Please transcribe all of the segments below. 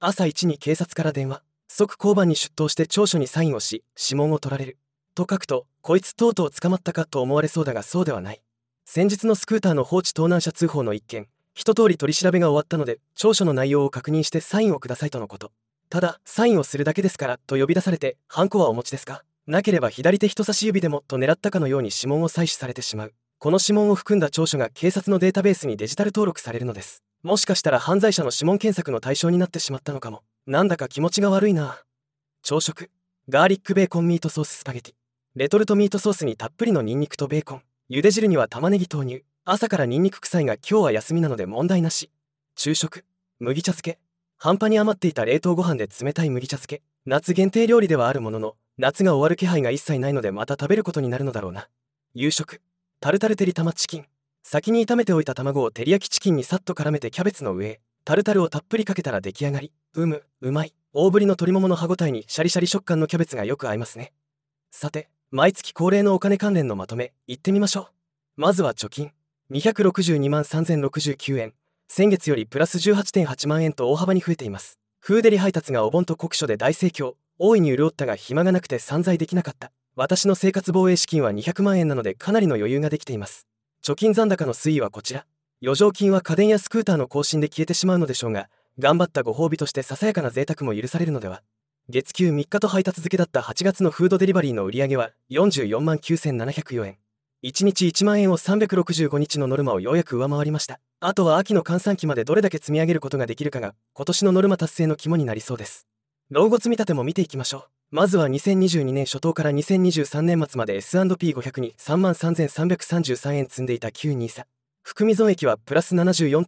朝一に警察から電話。即交番に出頭して調書にサインをし、指紋を取られる。と書くと、こいつとうとう捕まったかと思われそうだがそうではない。先日のスクーターの放置盗難車通報の一件、一通り取り調べが終わったので、調書の内容を確認してサインをくださいとのこと。ただ、サインをするだけですからと呼び出されて、ハンコはお持ちですか？なければ左手人差し指でもと狙ったかのように指紋を採取されてしまう。この指紋を含んだ調書が警察のデータベースにデジタル登録されるのです。もしかしたら犯罪者の指紋検索の対象になってしまったのかも。なんだか気持ちが悪いな。朝食。ガーリックベーコンミートソーススパゲティ。レトルトミートソースにたっぷりのニンニクとベーコン。茹で汁には玉ねぎ投入。朝からニンニク臭いが今日は休みなので問題なし。昼食。麦茶漬け。半端に余っていた冷凍ご飯で冷たい麦茶漬け。夏限定料理ではあるものの、夏が終わる気配が一切ないのでまた食べることになるのだろうな。夕食。タルタルてりたまチキン。先に炒めておいた卵を照り焼きチキンにさっと絡めてキャベツの上へ。タルタルをたっぷりかけたら出来上がり。うまい。大ぶりの鶏ももの歯ごたえにシャリシャリ食感のキャベツがよく合いますね。さて、毎月恒例のお金関連のまとめ、いってみましょう。まずは貯金。262万3069円。先月よりプラス 18.8 万円と大幅に増えています。フーデリ配達がお盆と酷暑で大盛況。大いに潤ったが暇がなくて散財できなかった。私の生活防衛資金は200万円なのでかなりの余裕ができています。貯金残高の推移はこちら。余剰金は家電やスクーターの更新で消えてしまうのでしょうが、頑張ったご褒美としてささやかな贅沢も許されるのでは。月給3日と配達付けだった8月のフードデリバリーの売上は44万9704円。1日1万円を365日のノルマをようやく上回りました。あとは秋の閑散期までどれだけ積み上げることができるかが今年のノルマ達成の肝になりそうです。老後積み立ても見ていきましょう。まずは2022年初頭から2023年末まで S&P500 に 33,333 円積んでいた旧 NISA。含み損益はプラス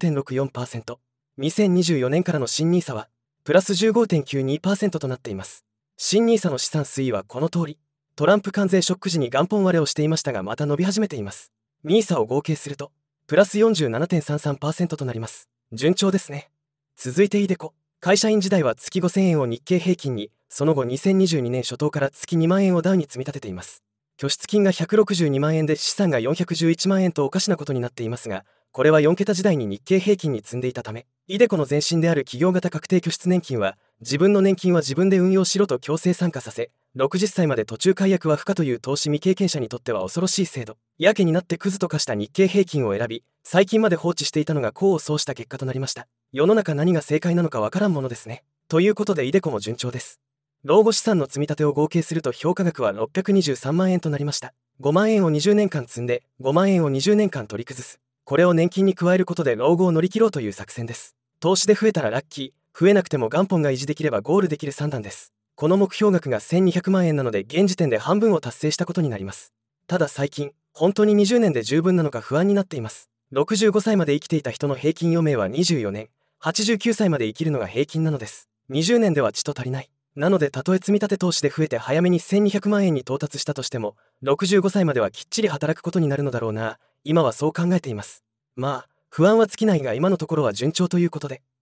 74.64%。2024年からの新 NISA はプラス 15.92% となっています。新 NISA の資産推移はこの通り。トランプ関税ショック時に元本割れをしていましたがまた伸び始めています。NISA を合計するとプラス 47.33% となります。順調ですね。続いてiDeCo。会社員時代は月5000円を日経平均に、その後2022年初頭から月2万円をダウに積み立てています。拠出金が162万円で資産が411万円とおかしなことになっていますが、これは4桁時代に日経平均に積んでいたため、iDeCoの前身である企業型確定拠出年金は、自分の年金は自分で運用しろと強制参加させ、60歳まで途中解約は不可という投資未経験者にとっては恐ろしい制度。やけになってクズと化した日経平均を選び、最近まで放置していたのが功を奏した結果となりました。世の中何が正解なのかわからんものですね。ということでiDeCoも順調です。老後資産の積み立てを合計すると評価額は623万円となりました。5万円を20年間積んで、5万円を20年間取り崩す。これを年金に加えることで老後を乗り切ろうという作戦です。投資で増えたらラッキー、増えなくても元本が維持できればゴールできる算段です。この目標額が1200万円なので現時点で半分を達成したことになります。ただ最近、本当に20年で十分なのか不安になっています。65歳まで生きていた人の平均余命は24年、89歳まで生きるのが平均なのです。20年ではちと足りない。なのでたとえ積み立て投資で増えて早めに1200万円に到達したとしても、65歳まではきっちり働くことになるのだろうな。今はそう考えています。まあ、不安は尽きないが今のところは順調ということで。